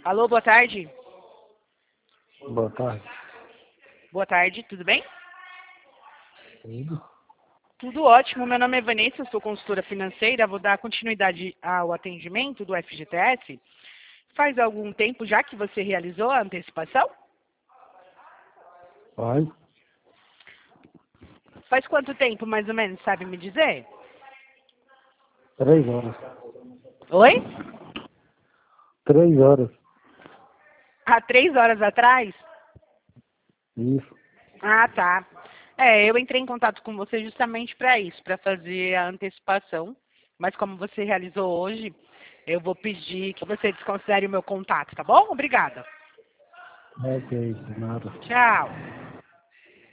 Alô, boa tarde. Boa tarde. Boa tarde, tudo bem? Tudo? Tudo ótimo. Meu nome é Vanessa, sou consultora financeira. Vou dar continuidade ao atendimento do FGTS. Faz algum tempo já que você realizou a antecipação? Vai? Faz quanto tempo, mais ou menos, sabe me dizer? 3 horas. Oi? 3 horas. Há 3 horas atrás? Isso. Ah, tá. Eu entrei em contato com você justamente para isso, para fazer a antecipação. Mas como você realizou hoje, eu vou pedir que você desconsidere o meu contato, tá bom? Obrigada. Ok, nada. Tchau.